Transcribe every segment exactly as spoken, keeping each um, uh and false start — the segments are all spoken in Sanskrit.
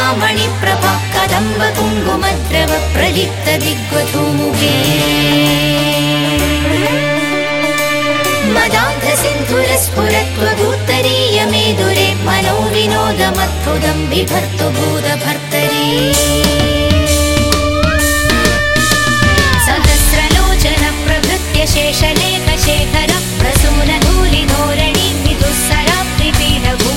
मणिप्रभा कदम्ब कुङ्कुमद्रव प्रलिप्त दिग्वधूमुखे मदान्ध सिन्धुरस्फुरत्वदुत्तरीय मेदुरे मनो विनोदमद्भुतं बिभर्तु भूतभर्तरी सहस्रलोचन प्रभृत्य शेषलेखशेखर प्रसूनधूलिधोरणि विदुःसरात्रिपीठभू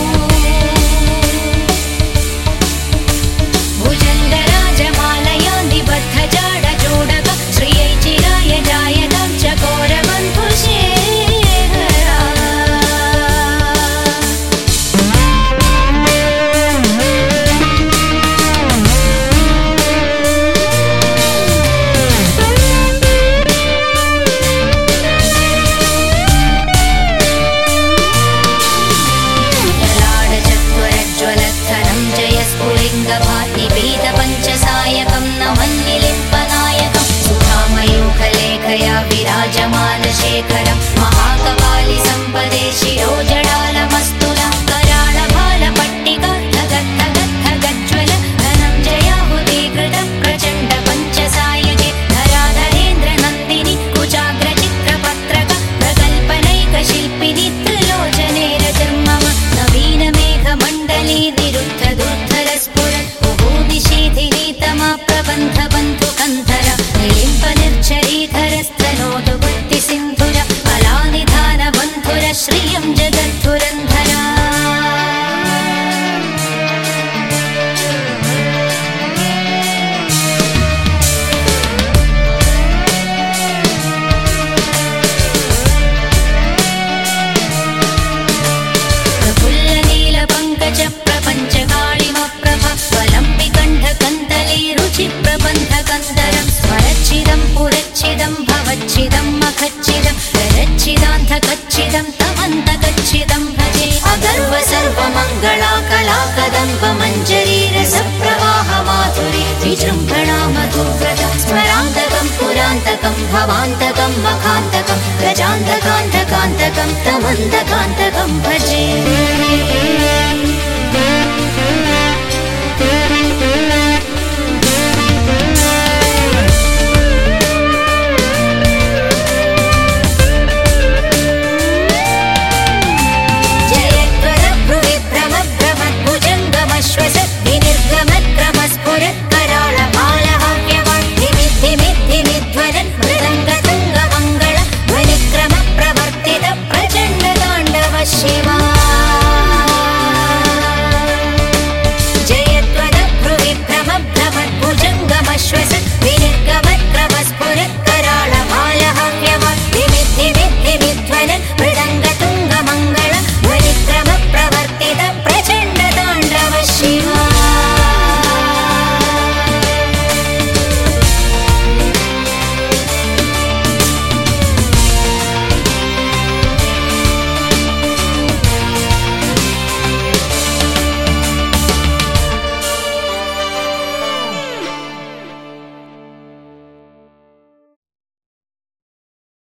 भुजङ्गराजमालया निबद्धजाडजोडक श्रियै चिराय जायतां चकोरबन्धुशेखरा पञ्चसायकं नमन्निलिम्पनायकं सुधामयूखलेखया विराजमानशेखरं महाकपालि सम्पदे शिरोजडालमस्तुलं कराळभालपट्टिका धगद्धगद्धगज्ज्वल धनञ्जयाहुतीकृत प्रचण्ड पञ्चसायके धराधरेन्द्रनन्दिनि कुचाग्रचित्रपत्रक प्रकल्पनैकशिल्पिनि त्रिलोचने रतिर्मम नवीनमेघमण्डली निरुद्धदुर्धरस्फुरत् निषेधिनीतमा प्रबन्ध बन्धु कन्धर निलिम्प निर्झरीधरस्तनोतु भक्ति सिन्धुर अलानिधान बन्धुर श्रियं जगद्धुरन्धरा प्रफुल्ल नील पङ्कज प्रपञ्च काळिमप्रभ रुचि प्रबन्ध कन्दरं स्वरच्छिदं पुरच्छिदं भवच्छिदं मखच्छिदं ररच्छिदान्धकच्छिदं तमन्तकच्छिदं भजे अगर्व सर्वमङ्गला कला कदम्ब मञ्जरी रसप्रवाह माधुरी विजृम्भणा मधुव्रत स्मरान्तकं पुरान्तकं भवान्तकं मखान्तकं गजान्तकान्तकान्तकं तमन्तकान्तकं भजे विनिर्गमक्रमस्फुरत्